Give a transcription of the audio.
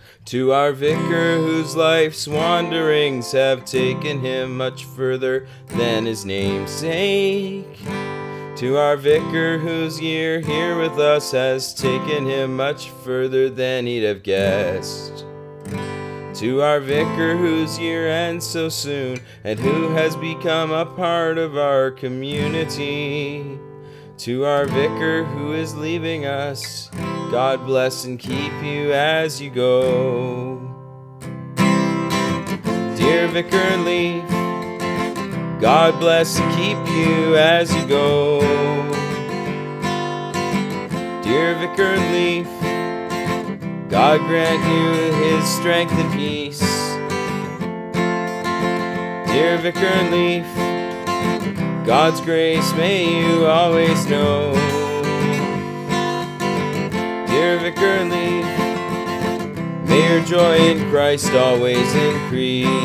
To our vicar whose life's wanderings have taken him much further than his namesake. To our vicar whose year here with us has taken him much further than he'd have guessed. To our vicar whose year ends so soon and who has become a part of our community. To our vicar who is leaving us, God bless and keep you as you go. Dear Vicar Leaf, God bless and keep you as you go. Dear Vicar Leaf, God grant you his strength and peace. Dear Vicar Leaf, God's grace may you always know. Dear Vicar Leaf, may your joy in Christ always increase.